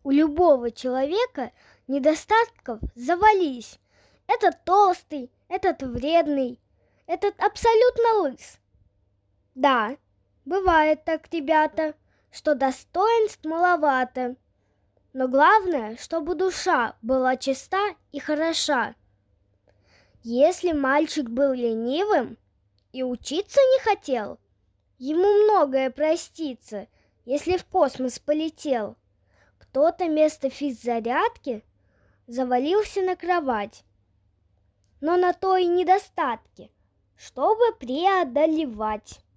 У любого человека недостатков завались. Этот толстый, этот вредный, этот абсолютно лыс. Да, бывает так, ребята, что достоинств маловато. Но главное, чтобы душа была чиста и хороша. Если мальчик был ленивым и учиться не хотел, ему многое простится, если в космос полетел. Кто-то вместо физзарядки завалился на кровать. Но на то и недостатки, чтобы преодолевать.